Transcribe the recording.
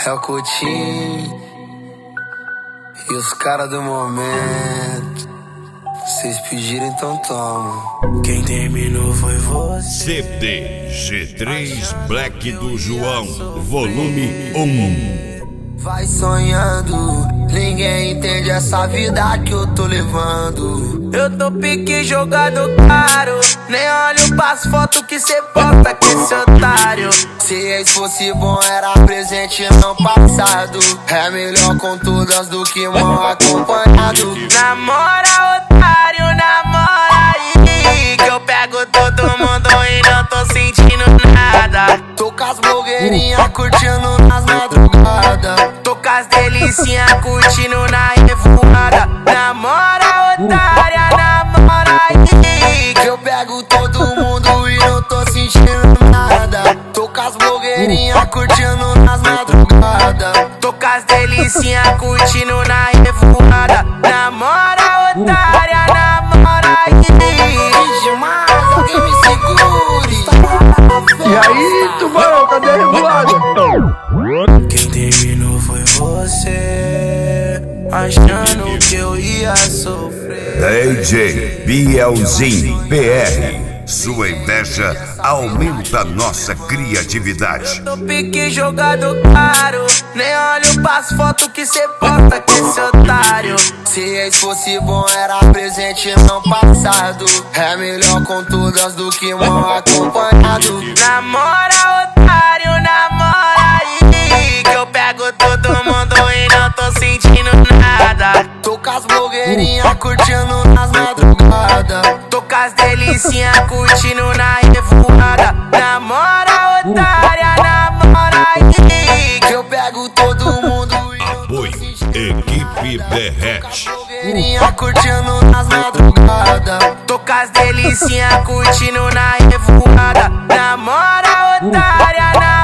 É o Coutinho e os caras do momento. Vocês pediram, então toma. Quem terminou foi você. CD G3 Black do João, volume 1. Vai sonhando, ninguém entende essa vida que eu tô levando. Eu tô pique jogado caro, nem olho pras fotos que cê posta com esse otário. Se ex fosse bom era presente não passado. É melhor com todas do que mal acompanhado. Namora otário, namora aí, que eu pego todo mundo e não tô sentindo nada. Tô com as blogueirinhas curtindo nas madrugadas. Tô com as delicinhas curtindo na revoada. Namora otária, namora aí, que eu pego todo mundo e não tô sentindo nada. Tô com as blogueirinhas curtindo nas madrugadas. Tô com as delicinhas curtindo na revoada. Namora otária, namora aí. Demais, alguém me segure. E aí, tubarão, cadê a revoada? Quem terminou foi você, achando que eu ia sofrer. DJ Bielzinho PR. Sua inveja aumenta nossa criatividade. Eu tô pique jogado caro, nem olho pras fotos que cê posta com esse otário. Se ex fosse bom era presente não passado. É melhor com todas do que mal acompanhado. Namora otário, namora aí, que eu pego todo mundo e não tô sentindo nada. Tô com as blogueirinhas curtindo nas madrugadas. Tô com as delicinhas curtindo na revoada. Namora otária, namora aí, que eu pego todo mundo e não tô sentindo Equipe nada. Derrete. Curtindo nas madrugadas. Tô com as delicinhas curtindo na revoada. Namora otária, namora